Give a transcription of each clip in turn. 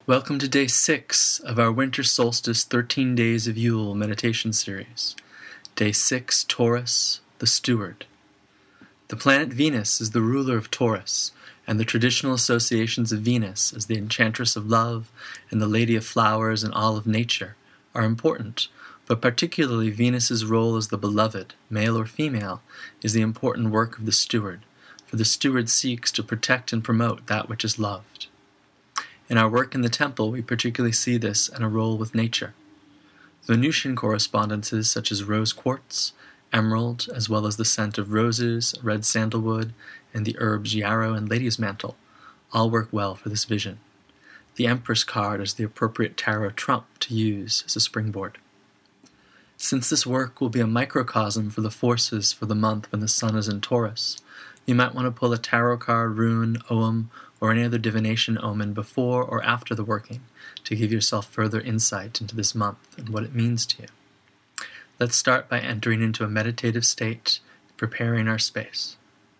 Welcome to Day 6 of our Winter Solstice 13 Days of Yule meditation series. Day 6, Taurus, the Steward. The planet Venus is the ruler of Taurus, and the traditional associations of Venus as the enchantress of love and the lady of flowers and all of nature are important, but particularly Venus's role as the beloved, male or female, is the important work of the steward, for the steward seeks to protect and promote that which is loved. In our work in the temple, we particularly see this in a role with nature. Venusian correspondences such as rose quartz, emerald, as well as the scent of roses, red sandalwood, and the herbs yarrow and lady's mantle, all work well for this vision. The Empress card is the appropriate tarot trump to use as a springboard. Since this work will be a microcosm for the forces for the month when the sun is in Taurus, you might want to pull a tarot card, rune, ogham, or any other divination omen before or after the working to give yourself further insight into this month and what it means to you. Let's start by entering into a meditative state, preparing our space.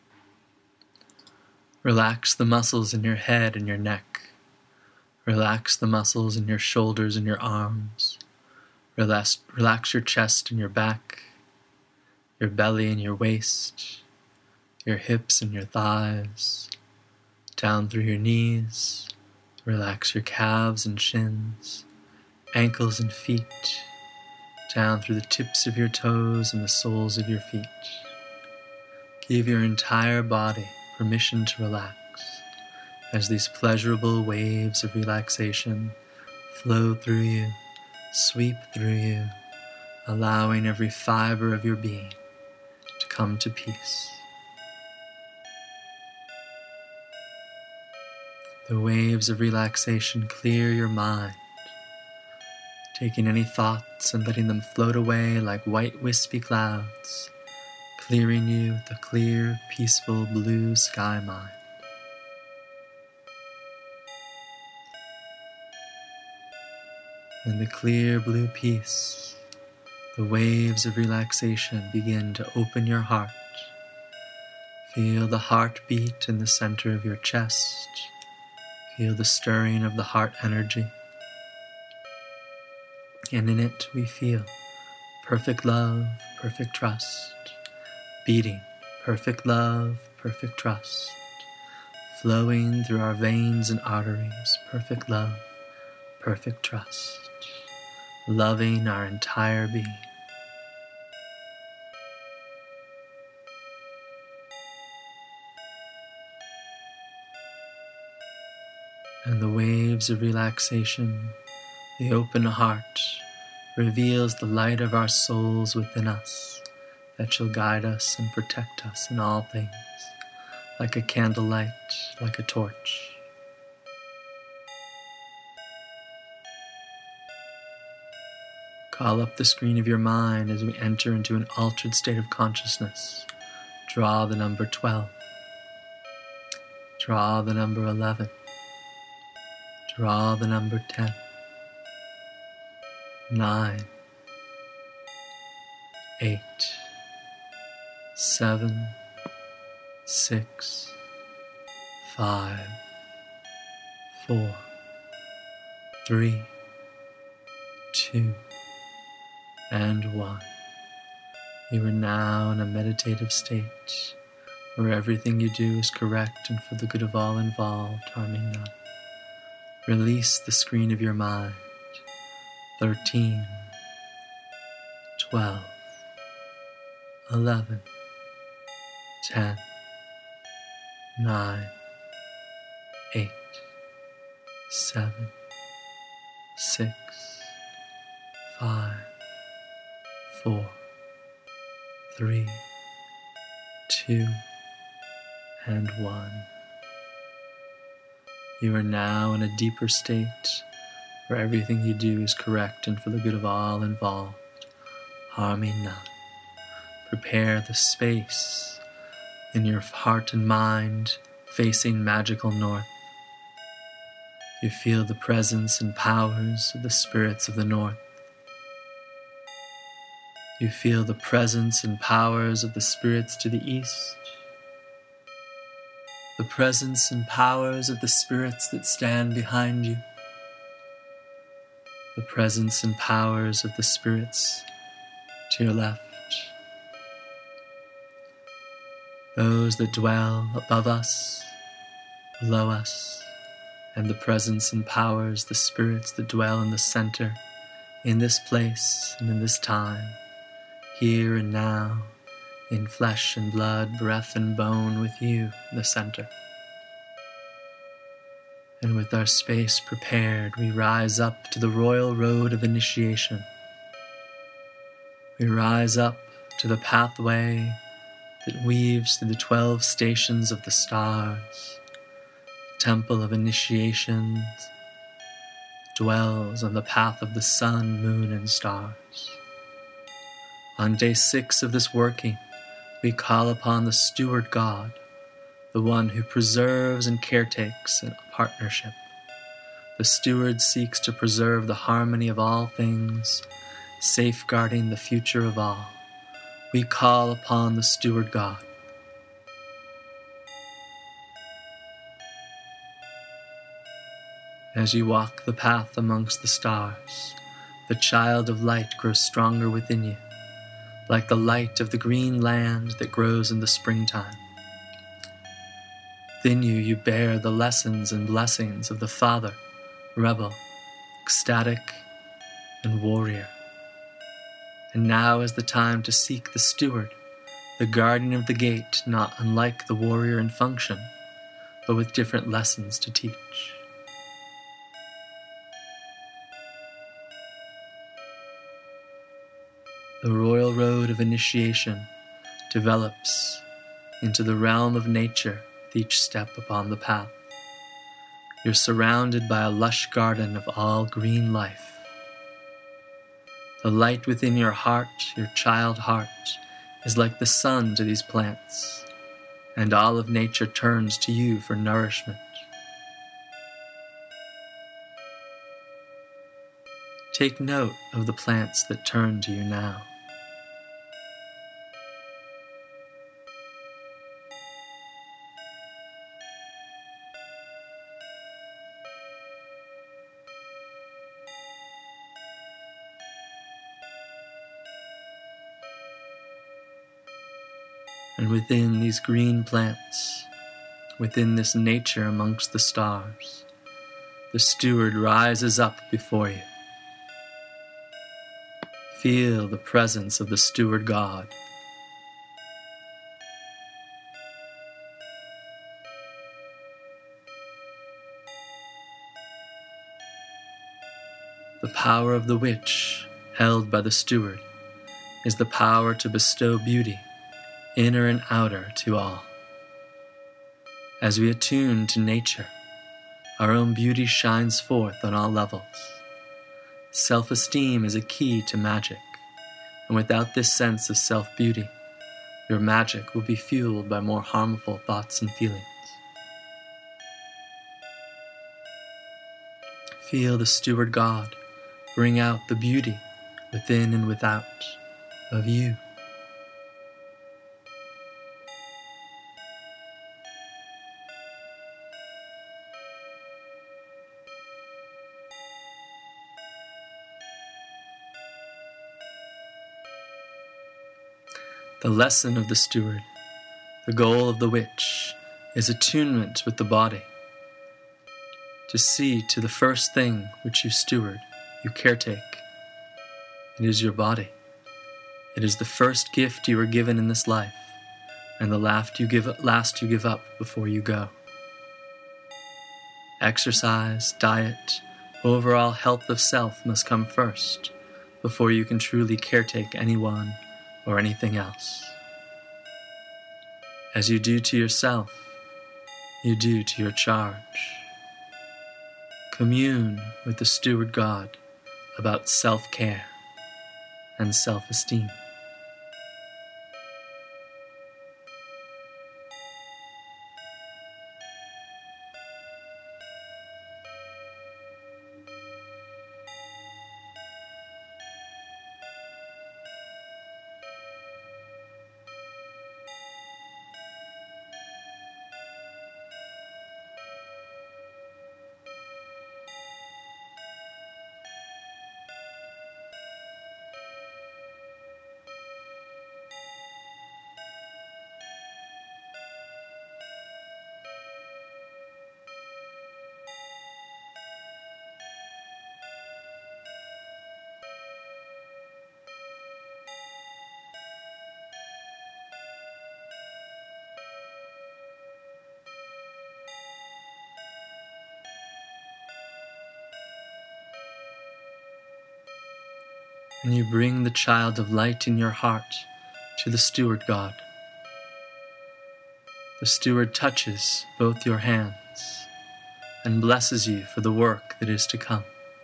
Relax the muscles in your head and your neck. Relax the muscles in your shoulders and your arms. Relax your chest and your back, your belly and your waist, your hips and your thighs. Down through your knees, relax your calves and shins, ankles and feet, down through the tips of your toes and the soles of your feet. Give your entire body permission to relax as these pleasurable waves of relaxation flow through you, sweep through you, allowing every fiber of your being to come to peace. The waves of relaxation clear your mind, taking any thoughts and letting them float away like white wispy clouds, clearing you with a clear, peaceful blue sky mind. In the clear blue peace, the waves of relaxation begin to open your heart. Feel the heartbeat in the center of your chest. Feel the stirring of the heart energy. And in it we feel perfect love, perfect trust, beating, perfect love, perfect trust, flowing through our veins and arteries, perfect love, perfect trust, loving our entire being. And the waves of relaxation, the open heart, reveals the light of our souls within us that shall guide us and protect us in all things, like a candlelight, like a torch. Call up the screen of your mind as we enter into an altered state of consciousness. Draw the number 12. Draw the number 11. Draw the number 10, 9, 8, 7, 6, 5, 4, 3, 2, and 1. You are now in a meditative state where everything you do is correct and for the good of all involved, harming none. Release the screen of your mind. 13, 12, 11, 10, 9, 8, 7, 6, 5, 4, 3, 2, and 1. You are now in a deeper state where everything you do is correct and for the good of all involved, harming none. Prepare the space in your heart and mind facing magical north. You feel the presence and powers of the spirits of the north. You feel the presence and powers of the spirits to the east. The presence and powers of the spirits that stand behind you. the presence and powers of the spirits to your left, those that dwell above us, below us, and the presence and powers, the spirits that dwell in the center, in this place and in this time, here and now, in flesh and blood, breath and bone, with you in the center. And with our space prepared, we rise up to the royal road of initiation. We rise up to the pathway that weaves through the 12 stations of the stars. The temple of initiations dwells on the path of the sun, moon, and stars. On day 6 of this working, we call upon the steward God, the one who preserves and caretakes in partnership. The steward seeks to preserve the harmony of all things, safeguarding the future of all. We call upon the steward God. As you walk the path amongst the stars, the child of light grows stronger within you, like the light of the green land that grows in the springtime. Within you, you bear the lessons and blessings of the Father, rebel, ecstatic, and warrior. And now is the time to seek the steward, the guardian of the gate, not unlike the warrior in function, but with different lessons to teach. The royal road of initiation develops into the realm of nature with each step upon the path. You're surrounded by a lush garden of all green life. The light within your heart, your child heart, is like the sun to these plants, and all of nature turns to you for nourishment. Take note of the plants that turn to you now. And within these green plants, within this nature amongst the stars, the steward rises up before you. Feel the presence of the steward God. The power of the witch, held by the steward, is the power to bestow beauty, inner and outer, to all. As we attune to nature, our own beauty shines forth on all levels. Self-esteem is a key to magic, and without this sense of self-beauty, your magic will be fueled by more harmful thoughts and feelings. Feel the steward God bring out the beauty within and without of you. The lesson of the steward, the goal of the witch, is attunement with the body. To see to the first thing which you steward, you caretake. It is your body. It is the first gift you are given in this life, and the last you give up before you go. Exercise, diet, overall health of self must come first, before you can truly caretake anyone or anything else. As you do to yourself, you do to your charge. Commune with the steward God about self-care and self-esteem. and you bring the child of light in your heart to the steward God. The steward touches both your hands and blesses you for the work that is to come.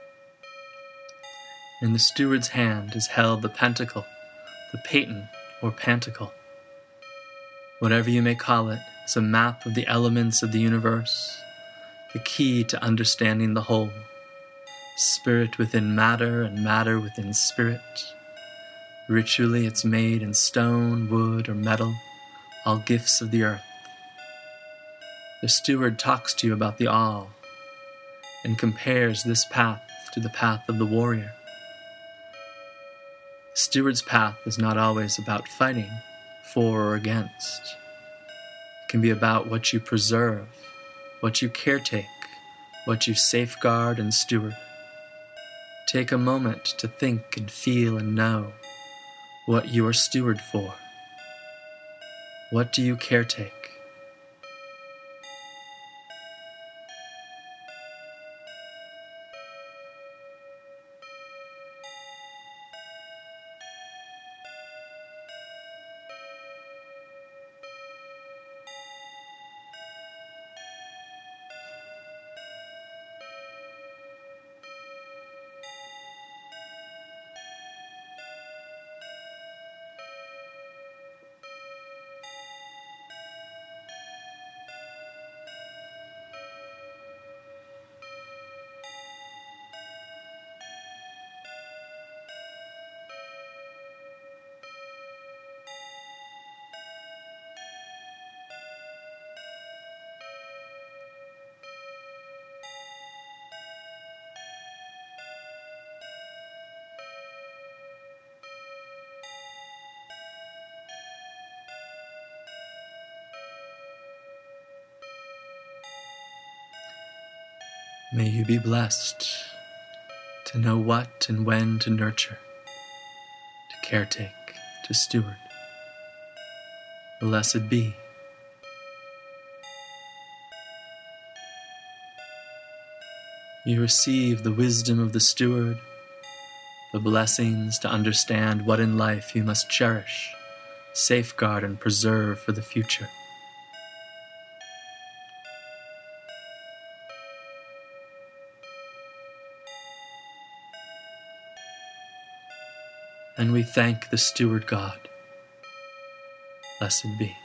In the steward's hand is held the pentacle, the paten or pantacle. Whatever you may call it, is a map of the elements of the universe, the key to understanding the whole, spirit within matter and matter within spirit. Ritually it's made in stone, wood, or metal, all gifts of the earth. The steward talks to you about the all and compares this path to the path of the warrior. The steward's path is not always about fighting, for or against. It can be about what you preserve, what you caretake, what you safeguard and steward. Take a moment to think and feel and know what you are steward for. What do you caretake? May you be blessed to know what and when to nurture, to caretake, to steward. Blessed be. You receive the wisdom of the steward, the blessings to understand what in life you must cherish, safeguard, and preserve for the future. And we thank the steward God. Blessed be.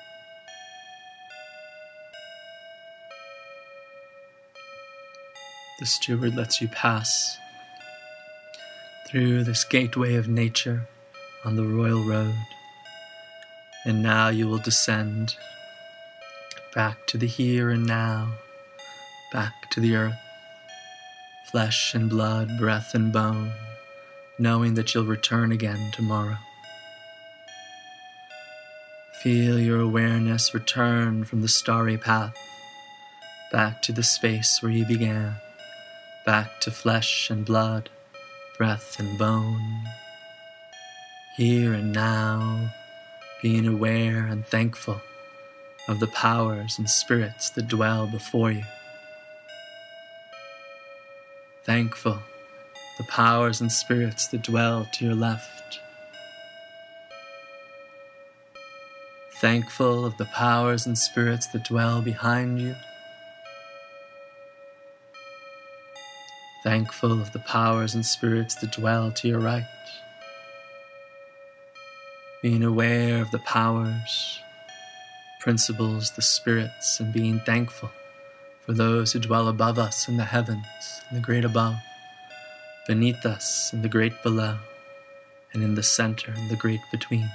The steward lets you pass through this gateway of nature on the royal road, and now you will descend back to the here and now, back to the earth, flesh and blood, breath and bone, knowing that you'll return again tomorrow. Feel your awareness return from the starry path, back to the space where you began, back to flesh and blood, breath and bone. Here and now, being aware and thankful of the powers and spirits that dwell before you. Thankful the powers and spirits that dwell to your left. Thankful of the powers and spirits that dwell behind you. Thankful of the powers and spirits that dwell to your right. Being aware of the powers, principles, the spirits, and being thankful for those who dwell above us in the heavens, in the great above, beneath us in the great below, and in the center in the great between.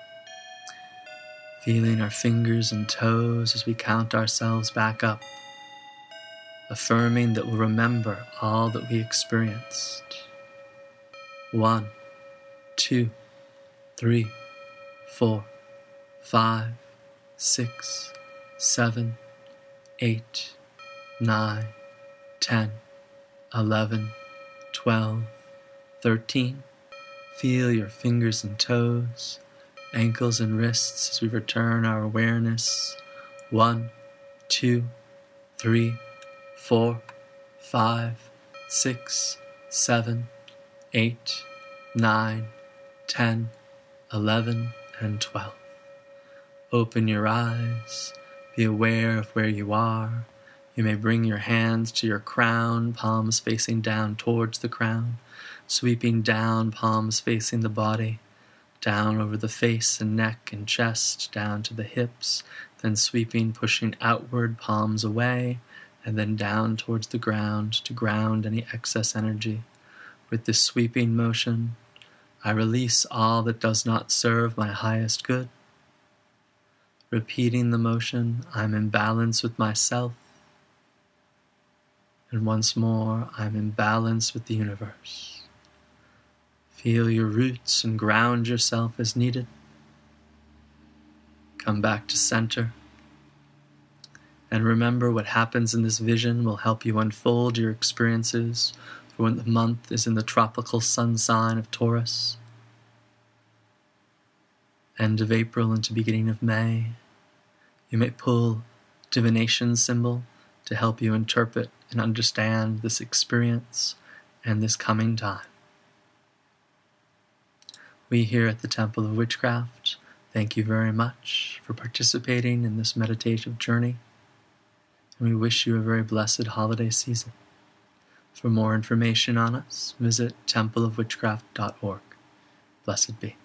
Feeling our fingers and toes as we count ourselves back up, affirming that we'll remember all that we experienced. 1, 2, 3, 4, 5, 6, 7, 8, 9, 10, 11, 12, 13. Feel your fingers and toes, ankles and wrists as we return our awareness. 1, 2, 3, 4, 5, 6, 7, 8, 9, 10, 11, and 12. Open your eyes. Be aware of where you are. You may bring your hands to your crown, palms facing down towards the crown, sweeping down, palms facing the body, down over the face and neck and chest, down to the hips, then sweeping, pushing outward, palms away, and then down towards the ground to ground any excess energy. With this sweeping motion, I release all that does not serve my highest good. Repeating the motion, I'm in balance with myself. And once more, I'm in balance with the universe. Feel your roots and ground yourself as needed. Come back to center. And remember, what happens in this vision will help you unfold your experiences for when the month is in the tropical sun sign of Taurus. End of April into beginning of May. You may pull divination symbol to help you interpret and understand this experience and this coming time. We here at the Temple of Witchcraft thank you very much for participating in this meditative journey, and we wish you a very blessed holiday season. For more information on us, visit templeofwitchcraft.org. Blessed be.